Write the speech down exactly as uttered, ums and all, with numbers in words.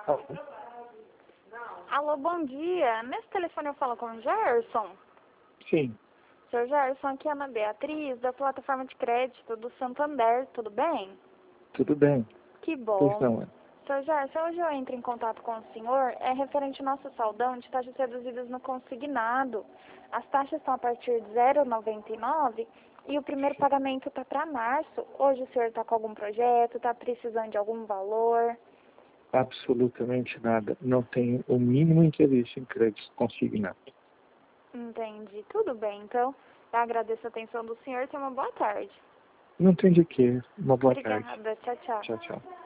Alô, bom dia. Nesse telefone eu falo com o Gerson. Sim. Seu Gerson, aqui é a Ana Beatriz, da plataforma de crédito do Santander, tudo bem? Tudo bem. Que bom. Pois não, é. Seu Gerson, hoje eu entro em contato com o senhor, é referente ao nosso saldão de taxas reduzidas no consignado. As taxas estão a partir de zero vírgula noventa e nove e o primeiro pagamento está para março. Hoje o senhor está com algum projeto, está precisando de algum valor? Absolutamente nada. Não tenho o mínimo interesse em crédito consignado. Entendi. Tudo bem, então. Eu agradeço a atenção do senhor e tenha uma boa tarde. Não tem de quê. Uma boa tarde. Obrigada. Tchau, tchau. Tchau, tchau.